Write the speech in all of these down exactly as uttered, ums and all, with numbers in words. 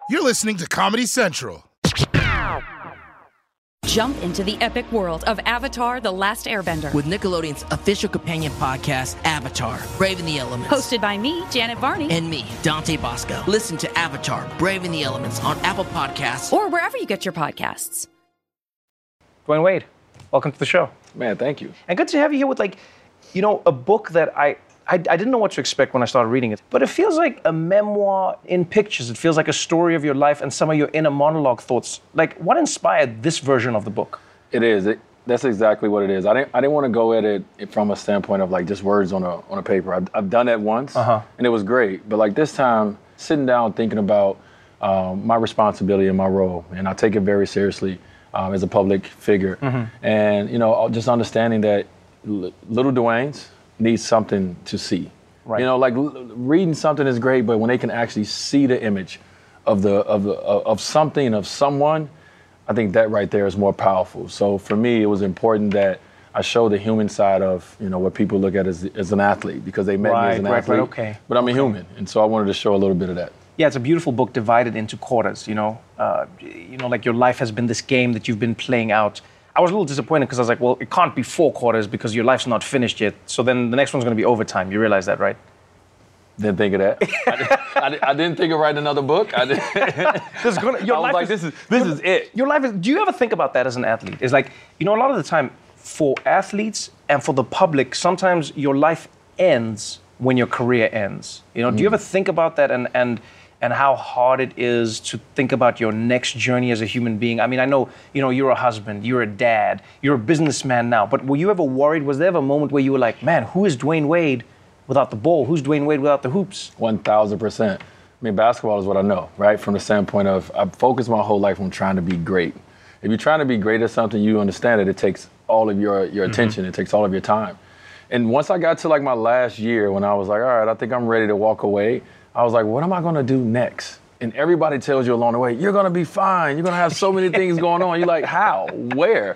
You're listening to Comedy Central. Jump into the epic world of Avatar: The Last Airbender. With Nickelodeon's official companion podcast, Avatar: Brave in the Elements. Hosted by me, Janet Varney. And me, Dante Bosco. Listen to Avatar: Brave in the Elements on Apple Podcasts. Or wherever you get your podcasts. Dwayne Wade, welcome to the show. Man, thank you. And good to have you here with, like, you know, a book that I, I, I didn't know what to expect when I started reading it. But it feels like a memoir in pictures. It feels like a story of your life and some of your inner monologue thoughts. Like, what inspired this version of the book? It is. It, that's exactly what it is. I didn't I didn't want to go at it from a standpoint of, like, just words on a on a paper. I've, I've done that once, uh-huh. and it was great. But, like, this time, sitting down thinking about um, my responsibility and my role, and I take it very seriously. Um, as a public figure, mm-hmm. and you know, just understanding that l- little Dwayne's needs something to see. Right. You know, like l- reading something is great, but when they can actually see the image of the of the of something of someone, I think that right there is more powerful. So for me, it was important that I show the human side of, you know, what people look at as as an athlete, because they met right, me as an right, athlete, right, okay. but I'm okay. a human, and so I wanted to show a little bit of that. Yeah, it's a beautiful book divided into quarters, you know. Uh, you know, like your life has been this game that you've bbeen playing out. I was a little disappointed because I was like, well, it can't be four quarters because your life's not finished yet. So then the next one's going to be overtime. You realize that, right? Didn't think of that. I, didn't, I, I didn't think of writing another book. I, There's gonna, your I was life like, is, this is this is it. Your life is. Do you ever think about that as an athlete? It's like, you know, a lot of the time for athletes and for the public, sometimes your life ends when your career ends. You know, mm. do you ever think about that and and and how hard it is to think about your next journey as a human being? I mean, I know, you know, you're a husband, you're a dad, you're a businessman now, but were you ever worried? Was there ever a moment where you were like, man, who is Dwayne Wade without the ball? Who's Dwayne Wade without the hoops? one thousand percent. I mean, basketball is what I know, right? From the standpoint of, I've focused my whole life on trying to be great. If you're trying to be great at something, you understand that it takes all of your, your attention, mm-hmm. it takes all of your time. And once I got to like my last year, when I was like, all right, I think I'm ready to walk away, I was like, what am I gonna do next? And everybody tells you along the way, you're gonna be fine. You're gonna have so many things going on. You're like, how? Where?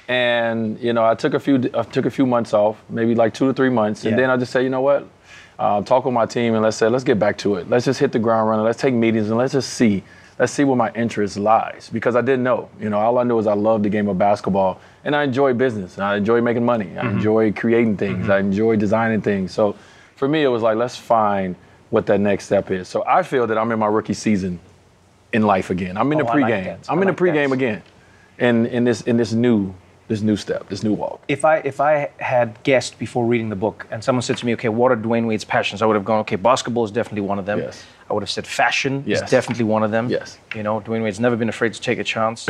And you know, I took a few, I took a few months off, maybe like two to three months, and yeah. then I just said, you know what? Uh, talk with my team and let's say, let's get back to it. Let's just hit the ground running. Let's take meetings and let's just see. Let's see where my interest lies, because I didn't know. You know, all I knew is I loved the game of basketball, and I enjoy business. And I enjoy making money. Mm-hmm. I enjoy creating things. Mm-hmm. I enjoy designing things. So for me, it was like, let's find what that next step is. So I feel that I'm in my rookie season in life again. I'm in oh, the pregame. Like I'm I in like the pregame that. again, in in this in this new this new step, this new walk. If I if I had guessed before reading the book, and someone said to me, okay, what are Dwayne Wade's passions? I would have gone, okay, basketball is definitely one of them. Yes. I would have said fashion yes. is definitely one of them. Yes. You know, Dwayne Wade's never been afraid to take a chance.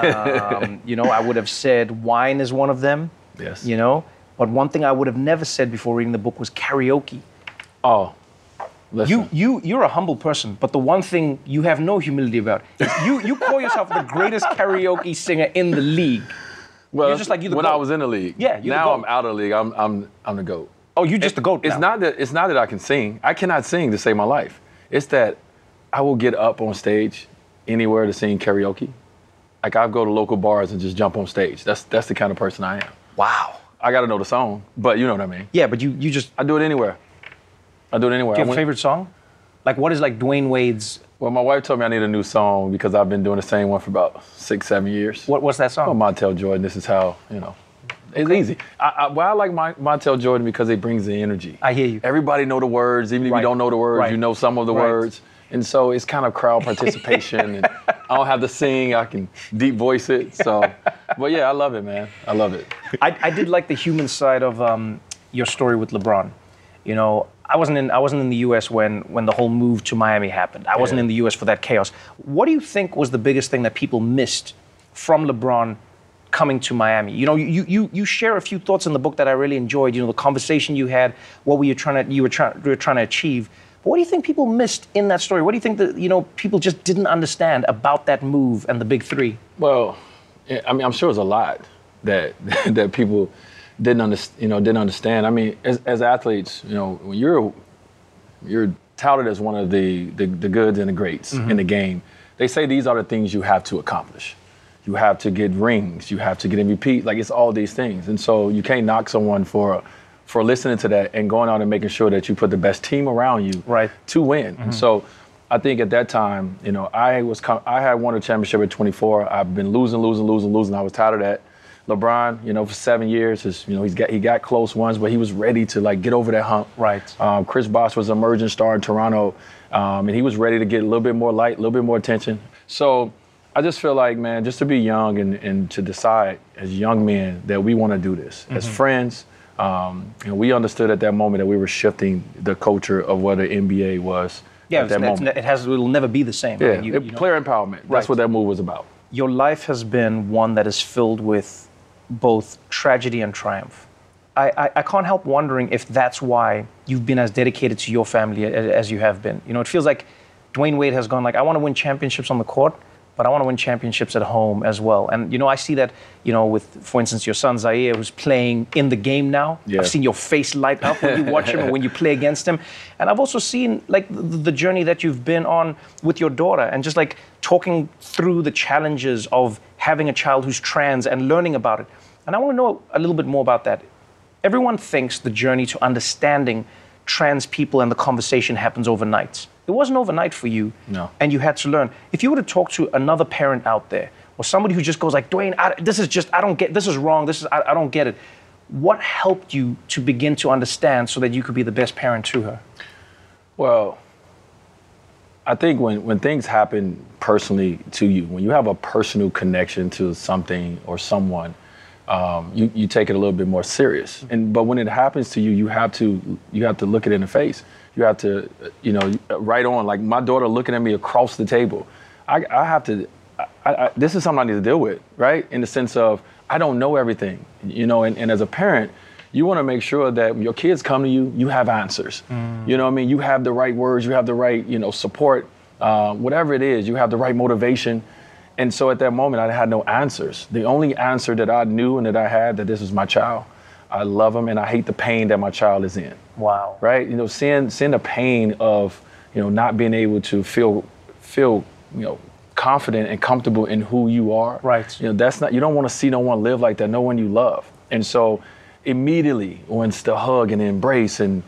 um, you know, I would have said wine is one of them. Yes. You know, but one thing I would have never said before reading the book was karaoke. Oh. Listen. You you you're a humble person, but the one thing you have no humility about, you you call yourself the greatest karaoke singer in the league. Well, you're just like you the when GOAT. I was in the league. Yeah, you're now the I'm out of the league. I'm I'm I'm the GOAT. Oh, you just it, the GOAT It's now. not that it's not that I can sing. I cannot sing to save my life. It's that I will get up on stage anywhere to sing karaoke. Like I'll go to local bars and just jump on stage. That's that's the kind of person I am. Wow. I got to know the song, but you know what I mean. Yeah, but you you just I do it anywhere. I do it anywhere. Do you have I a went, favorite song? Like, what is like Dwayne Wade's? Well, my wife told me I need a new song because I've been doing the same one for about six, seven years. What, what's that song? Oh, Montel Jordan. This is how, you know, it's okay. easy. I, I, well, I like my, Montel Jordan because it brings the energy. I hear you. Everybody know the words. Even if right. you don't know the words, right. you know some of the right. words. And so it's kind of crowd participation. And I don't have to sing. I can deep voice it. So, but yeah, I love it, man. I love it. I, I did like the human side of um, your story with LeBron. You know, I wasn't in I wasn't in the U S when when the whole move to Miami happened. I wasn't yeah. in the U S for that chaos. What do you think was the biggest thing that people missed from LeBron coming to Miami? You know, you you you share a few thoughts in the book that I really enjoyed. You know, the conversation you had, what were you trying to you were trying you were trying to achieve. But what do you think people missed in that story? What do you think that, you know, people just didn't understand about that move and the big three? Well, I mean, I'm sure it was a lot that that people didn't understand, you know, didn't understand. I mean, as, as athletes, you know, when you're you're touted as one of the the, the goods and the greats mm-hmm. in the game, they say these are the things you have to accomplish. You have to get rings. You have to get M V P. Like, it's all these things. And so you can't knock someone for for listening to that and going out and making sure that you put the best team around you right. to win. Mm-hmm. And so I think at that time, you know, I was com- I had won a championship at twenty-four. I've been losing, losing, losing, losing. I was tired of that. LeBron, you know, for seven years, is, you know, he's got he got close ones, but he was ready to like get over that hump. Right. Um, Chris Bosh was an emerging star in Toronto, um, and he was ready to get a little bit more light, a little bit more attention. So I just feel like, man, just to be young and, and to decide as young men that we want to do this mm-hmm. as friends. Um, you know, we understood at that moment that we were shifting the culture of what the N B A was. Yeah, at that it's, moment. it has. It will never be the same. Yeah, I mean, you, it, you know, player empowerment. That's right. what that move was about. Your life has been one that is filled with both tragedy and triumph. I, I, I can't help wondering if that's why you've been as dedicated to your family as, as you have been. You know, it feels like Dwyane Wade has gone like, I want to win championships on the court, but I want to win championships at home as well. And, you know, I see that, you know, with, for instance, your son Zaire, who's playing in the game now. Yeah. I've seen your face light up when you watch him or when you play against him. And I've also seen, like, the, the journey that you've been on with your daughter and just, like, talking through the challenges of having a child who's trans and learning about it. And I want to know a little bit more about that. Everyone thinks the journey to understanding trans people and the conversation happens overnight. It wasn't overnight for you. No. And you had to learn. If you were to talk to another parent out there or somebody who just goes like, Dwyane, I, this is just, I don't get, this is wrong, this is, I, I don't get it. What helped you to begin to understand so that you could be the best parent to her? Well, I think when, when things happen personally to you, when you have a personal connection to something or someone, um, you, you take it a little bit more serious. And but when it happens to you, you have to you have to look it in the face. You have to, you know, right on. Like my daughter looking at me across the table, I, I have to. I, I, this is something I need to deal with, right? In the sense of I don't know everything, you know. And, and as a parent, you want to make sure that when your kids come to you, you have answers. Mm. You know what I mean? You have the right words, you have the right, you know, support, uh, whatever it is, you have the right motivation. And so at that moment, I had no answers. The only answer that I knew and that I had, that this was my child. I love him and I hate the pain that my child is in. Wow. Right? You know, seeing, seeing the pain of, you know, not being able to feel, feel, you know, confident and comfortable in who you are. Right. You know, that's not, you don't want to see no one live like that, no one you love. And so immediately, when it's the hug and the embrace and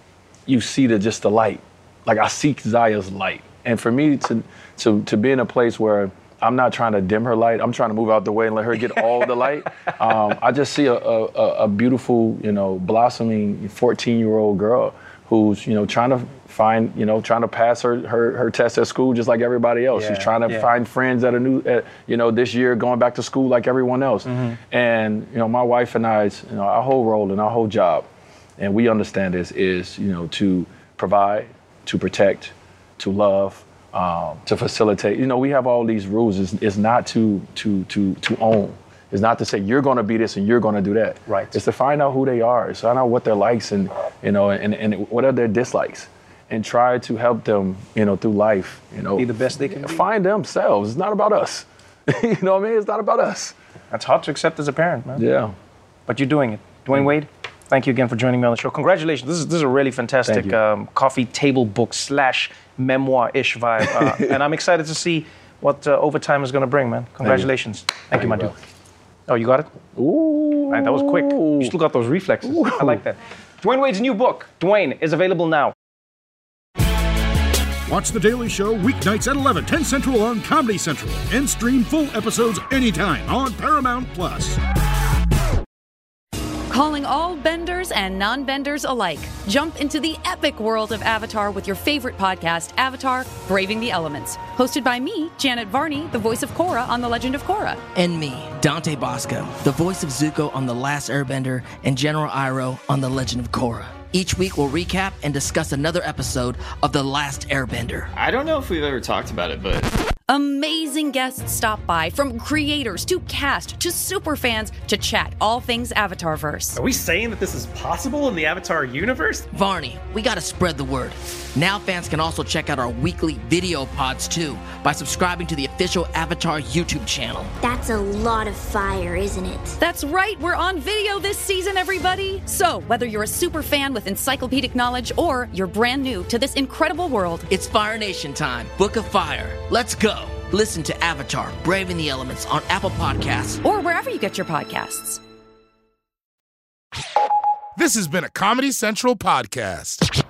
you see the, just the light, like I see Zaya's light. And for me to, to, to be in a place where I'm not trying to dim her light. I'm trying to move out the way and let her get all the light. Um, I just see a, a, a beautiful, you know, blossoming fourteen-year-old girl who's, you know, trying to find, you know, trying to pass her her, her test at school just like everybody else. Yeah, She's trying to yeah. find friends that are new, at, you know, this year going back to school like everyone else. Mm-hmm. And, you know, my wife and I's, you know, our whole role and our whole job, and we understand this, is, you know, to provide, to protect, to love, Um, to facilitate. You know, we have all these rules. It's, it's not to to to to own. It's not to say you're going to be this and you're going to do that. Right. It's to find out who they are. It's to find out what their likes and, you know, and, and what are their dislikes, and try to help them, you know, through life. You know, be the best they can be. Find themselves. It's not about us. You know what I mean? It's not about us. That's hard to accept as a parent, man. Yeah. But you're doing it. Dwyane Wade, thank you again for joining me on the show. Congratulations. This is this is a really fantastic um, coffee table book slash memoir-ish vibe. Uh, and I'm excited to see what uh, overtime is going to bring, man. Congratulations. Thank, Thank you, my dude. Oh, you got it? Ooh. Man, that was quick. You still got those reflexes. Ooh. I like that. Dwyane Wade's new book, Dwyane, is available now. Watch The Daily Show weeknights at eleven, ten Central on Comedy Central. And stream full episodes anytime on Paramount Plus. Calling all benders and non-benders alike. Jump into the epic world of Avatar with your favorite podcast, Avatar: Braving the Elements. Hosted by me, Janet Varney, the voice of Korra on The Legend of Korra. And me, Dante Bosco, the voice of Zuko on The Last Airbender and General Iroh on The Legend of Korra. Each week we'll recap and discuss another episode of The Last Airbender. I don't know if we've ever talked about it, but... Amazing guests stop by, from creators to cast to superfans to chat all things Avatarverse. Are we saying that this is possible in the Avatar universe? Varney, we gotta spread the word. Now fans can also check out our weekly video pods too by subscribing to the official Avatar YouTube channel. That's a lot of fire, isn't it? That's right, we're on video this season, everybody. So whether you're a super fan with encyclopedic knowledge or you're brand new to this incredible world, it's Fire Nation time. Book of Fire. Let's go. Listen to Avatar: Braving the Elements on Apple Podcasts or wherever you get your podcasts. This has been a Comedy Central podcast.